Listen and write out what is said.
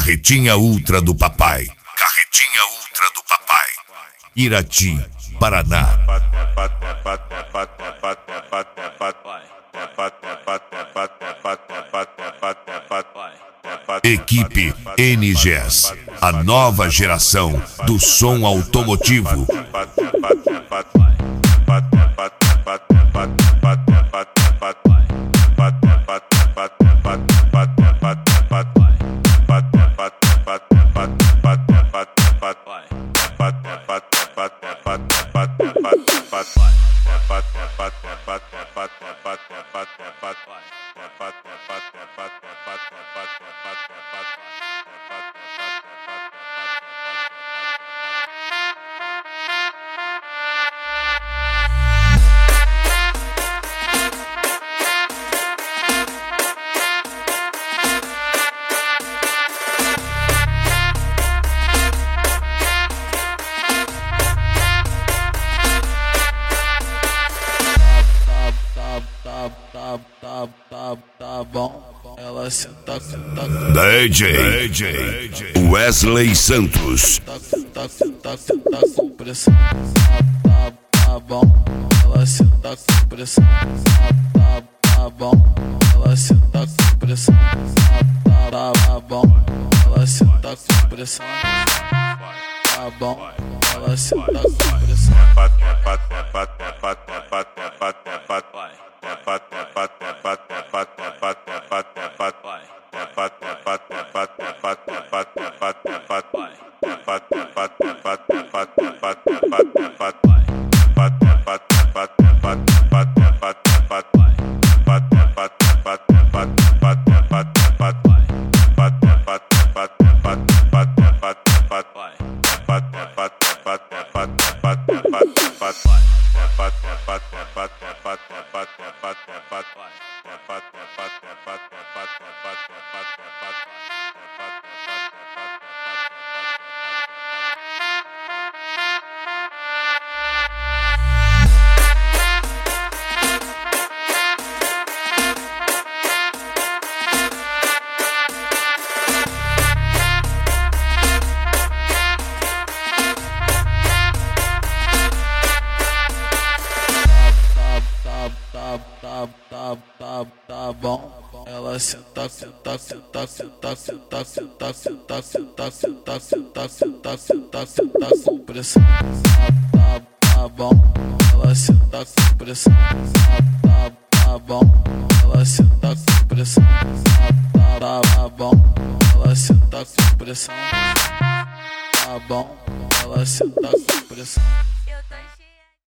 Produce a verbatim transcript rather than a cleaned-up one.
Carretinha Ultra do Papai. Carretinha Ultra do Papai. Irati, Paraná. Equipe N G S, a nova geração do som automotivo. Tá, tá, tá bom, ela senta, tá, D J, D J Wesley Santos. tá, tá, tá, tá com pressão, tá, tá bom, ela senta com pressão, tá, tá bom, ela senta com pressão, tá, tá bom, ela senta com pressão, tá bom, ela senta com pressão. Tá, tá, tá, tá bom, ela senta, senta, senta, senta, senta, senta, senta, senta, senta, senta, senta, senta, senta com pressão, tá, tá bom, ela senta com pressão, tá, tá bom, ela senta com pressão, tá, tá bom, ela senta com pressão, tá bom, ela senta com pressão.